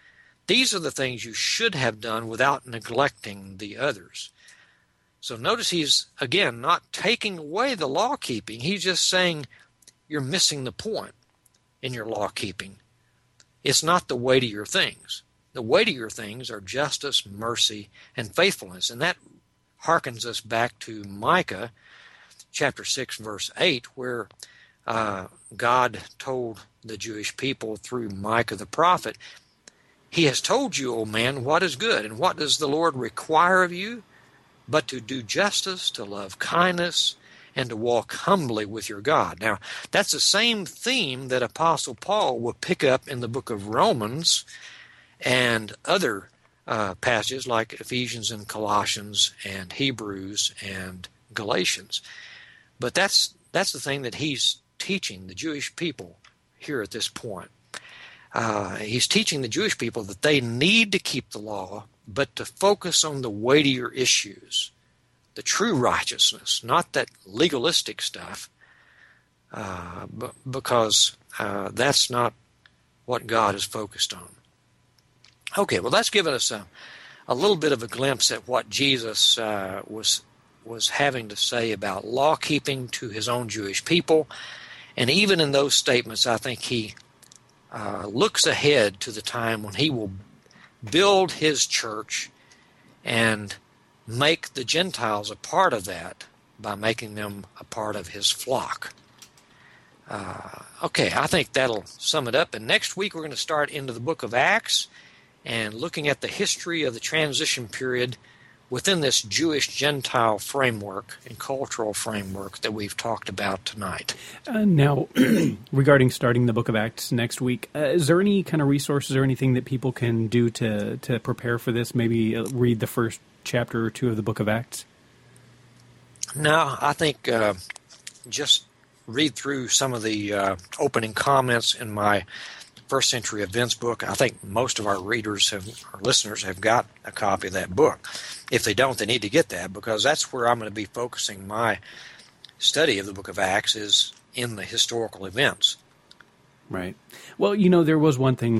These are the things you should have done without neglecting the others. So notice he's, again, not taking away the law keeping. He's just saying you're missing the point in your law keeping. It's not the weightier things. The weightier things are justice, mercy, and faithfulness. And that harkens us back to Micah chapter six, verse eight, where uh, God told the Jewish people through Micah the prophet, He has told you, O man, what is good, and what does the Lord require of you? But to do justice, to love kindness, and to walk humbly with your God. Now, that's the same theme that Apostle Paul will pick up in the book of Romans and other uh, passages like Ephesians and Colossians and Hebrews and Galatians. But that's that's the thing that he's teaching the Jewish people here at this point. Uh, he's teaching the Jewish people that they need to keep the law, but to focus on the weightier issues, the true righteousness, not that legalistic stuff, uh, b- because uh, that's not what God is focused on. Okay, well, that's given us a, a little bit of a glimpse at what Jesus uh, was was having to say about law-keeping to his own Jewish people. And even in those statements, I think he uh, looks ahead to the time when he will build his church and make the Gentiles a part of that by making them a part of his flock. Uh, okay, I think that'll sum it up. And next week we're going to start into the book of Acts and looking at the history of the transition period within this Jewish-Gentile framework and cultural framework that we've talked about tonight. Uh, now, regarding starting the book of Acts next week, uh, is there any kind of resources or anything that people can do to, to prepare for this? Maybe uh, read the first chapter or two of the book of Acts? No, I think uh, just read through some of the uh, opening comments in my First Century Events book. I think most of our readers have, or listeners have got a copy of that book. If they don't, they need to get that, because that's where I'm going to be focusing my study of the book of Acts, is in the historical events. Right. Well, you know, there was one thing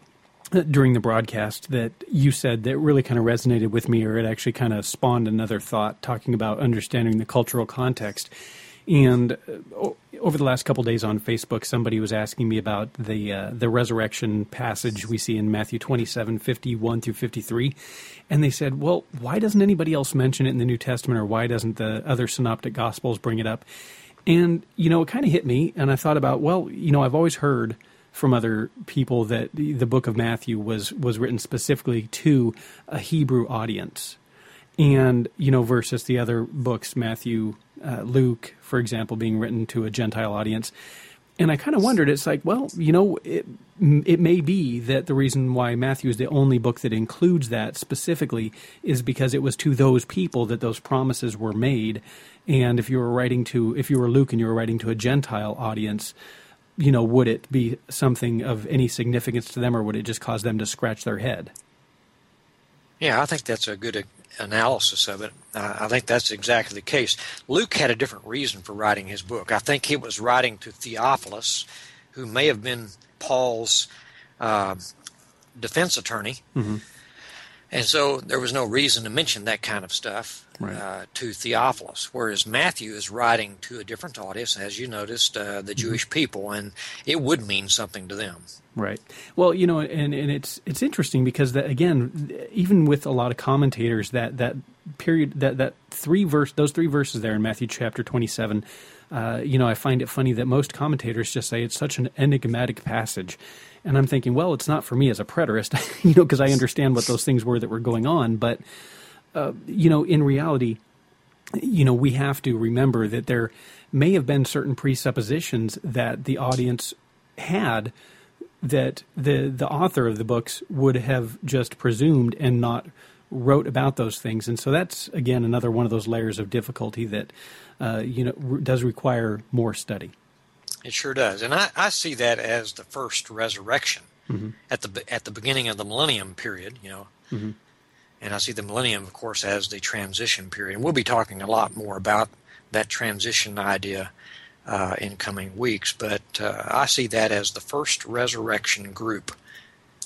during the broadcast that you said that really kind of resonated with me, or it actually kind of spawned another thought, talking about understanding the cultural context. And uh, over the last couple of days on Facebook, somebody was asking me about the uh, the resurrection passage we see in Matthew twenty-seven, fifty-one through fifty-three. And they said, well, why doesn't anybody else mention it in the New Testament, or why doesn't the other synoptic gospels bring it up? And, you know, it kind of hit me, and I thought about, well, you know, I've always heard from other people that the book of Matthew was, was written specifically to a Hebrew audience. And, you know, versus the other books, Matthew, uh, Luke, for example, being written to a Gentile audience. And I kind of wondered, it's like, well, you know, it, it may be that the reason why Matthew is the only book that includes that specifically is because it was to those people that those promises were made. And if you were writing to, if you were Luke and you were writing to a Gentile audience, you know, would it be something of any significance to them, or would it just cause them to scratch their head? Yeah, I think that's a good analysis of it. Uh, I think that's exactly the case. Luke had a different reason for writing his book. I think he was writing to Theophilus, who may have been Paul's uh, defense attorney. Mm-hmm. And so there was no reason to mention that kind of stuff right. uh, to Theophilus, whereas Matthew is writing to a different audience, as you noticed, uh, the Jewish mm-hmm. people, and it would mean something to them. Right. Well, you know, and, and it's it's interesting because, that, again, even with a lot of commentators, that that period, that, that three verse, those three verses there in Matthew chapter twenty-seven, uh, you know, I find it funny that most commentators just say it's such an enigmatic passage. And I'm thinking, well, it's not for me as a preterist, you know, because I understand what those things were that were going on. But, uh, you know, in reality, you know, we have to remember that there may have been certain presuppositions that the audience had that the the author of the books would have just presumed and not wrote about those things. And so that's, again, another one of those layers of difficulty that, uh, you know, r- does require more study. It sure does. And I, I see that as the first resurrection mm-hmm. at the at the beginning of the millennium period, you know. Mm-hmm. And I see the millennium, of course, as the transition period. And we'll be talking a lot more about that transition idea uh, in coming weeks. But uh, I see that as the first resurrection group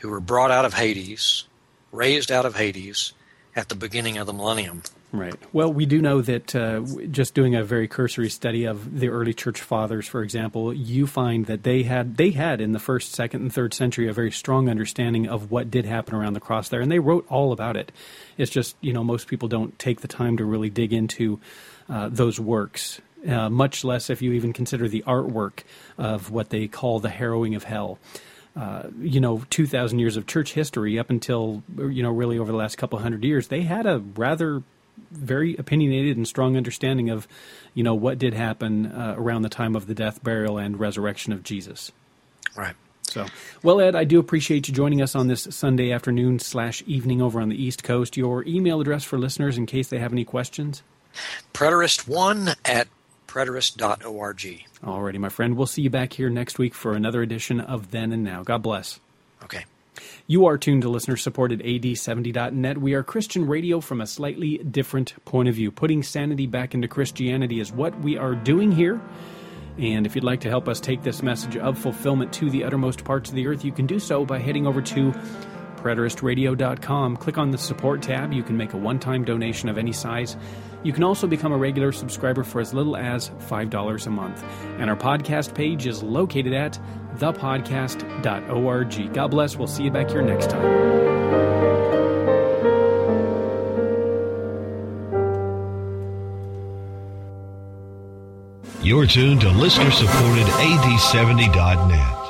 who were brought out of Hades, raised out of Hades at the beginning of the millennium. Right. Well, we do know that uh, just doing a very cursory study of the early church fathers, for example, you find that they had they had in the first, second, and third century a very strong understanding of what did happen around the cross there, and they wrote all about it. It's just, you know, most people don't take the time to really dig into uh, those works, uh, much less if you even consider the artwork of what they call the harrowing of hell. Uh, you know, two thousand years of church history up until, you know, really over the last couple hundred years, they had a rather very opinionated and strong understanding of, you know, what did happen uh, around the time of the death, burial, and resurrection of Jesus. Right. So, well, Ed, I do appreciate you joining us on this Sunday afternoon slash evening over on the East Coast. Your email address for listeners in case they have any questions? preterist one at preterist dot org. Alrighty, my friend. We'll see you back here next week for another edition of Then and Now. God bless. Okay. You are tuned to listener-supported A D seventy dot net. We are Christian radio from a slightly different point of view. Putting sanity back into Christianity is what we are doing here. And if you'd like to help us take this message of fulfillment to the uttermost parts of the earth, you can do so by heading over to preterist radio dot com. Click on the support tab. You can make a one-time donation of any size. You can also become a regular subscriber for as little as five dollars a month. And our podcast page is located at the podcast dot org. God bless. We'll see you back here next time. You're tuned to listener-supported A D seventy dot net.